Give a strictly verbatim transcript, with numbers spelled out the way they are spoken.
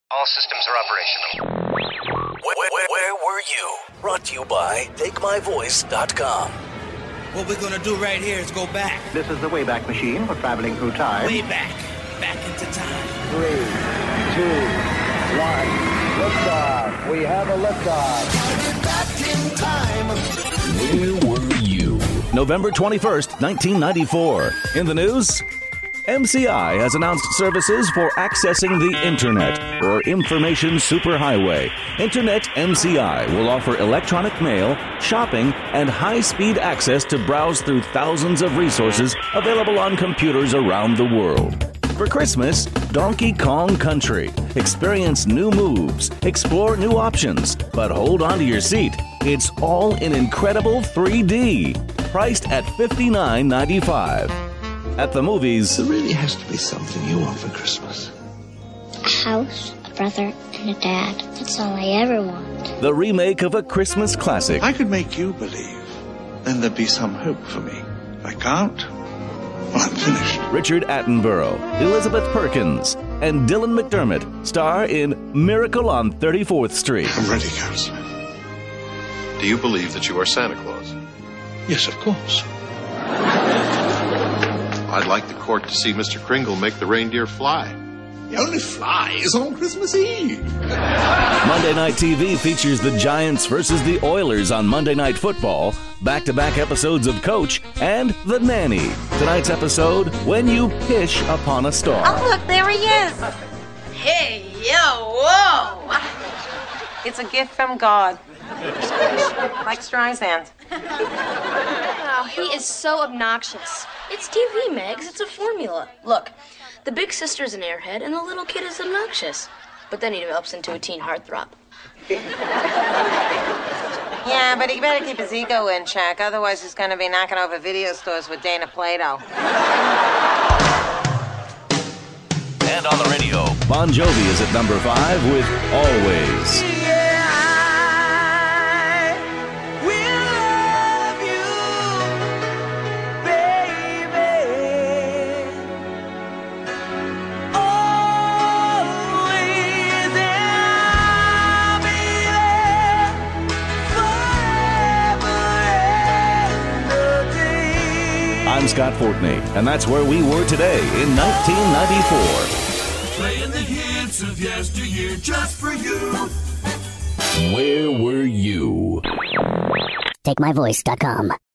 All systems are operational. Where, where, where were you? Brought to you by take my voice dot com. What we're gonna do right here is go back. This is the Wayback Machine for traveling through time. Way back. Back into time. Three, two, one. Liftoff. We have a liftoff. Back in time. Where were you? November twenty-first, nineteen ninety-four. In the news, M C I has announced services for accessing the Internet, or Information Superhighway. Internet M C I will offer electronic mail, shopping, and high-speed access to browse through thousands of resources available on computers around the world. For Christmas, Donkey Kong Country. Experience new moves, explore new options, but hold on to your seat. It's all in incredible three D. Priced at fifty-nine ninety-five. At the movies, there really has to be something you want for Christmas. A house, a brother, and a dad. That's all I ever want. The remake of a Christmas classic. I could make you believe, then there'd be some hope for me. If I can't, well, I'm finished. Richard Attenborough, Elizabeth Perkins, and Dylan McDermott star in Miracle on thirty-fourth Street. I'm ready, Counselor. Do you believe that you are Santa Claus? Yes, of course. I'd like the court to see Mister Kringle make the reindeer fly. He only flies on Christmas Eve. Monday Night T V features the Giants versus the Oilers on Monday Night Football, back-to-back episodes of Coach, and The Nanny. Tonight's episode, When You Pish Upon a Star. Oh, look, there he is. Hey, yo, whoa. It's a gift from God. Like Streisand. Oh, he is so obnoxious. It's T V, Megs. It's a formula. Look, the big sister's an airhead, and the little kid is obnoxious. But then he develops into a teen heartthrob. Yeah, but he better keep his ego in check. Otherwise, he's going to be knocking over video stores with Dana Plato. And on the radio, Bon Jovi is at number five with Always. I'm Scott Fortney, and that's where we were today in nineteen ninety-four. Playing the hits of yesteryear just for you. Where were you? take my voice dot com